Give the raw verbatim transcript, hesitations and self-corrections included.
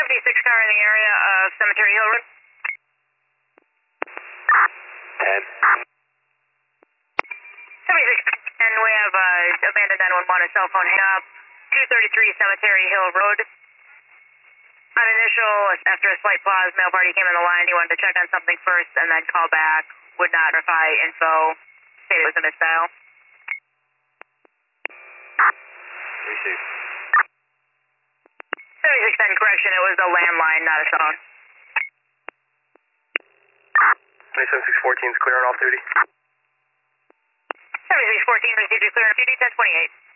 seventy-six car in the area of Cemetery Hill Road. ten. seventy-six, and we have uh, abandoned nine one one, a cell phone hang up, two thirty-three Cemetery Hill Road. On initial, after a slight pause, mail party came in the line. He wanted to check on something first and then call back. Would not verify info. Stated it was a misdial. Receive. seventy-six ten, correction, it was a landline, not a phone. twenty-seven six fourteen is clear on off duty. seventy-six fourteen, received you clear on duty, ten twenty-eight.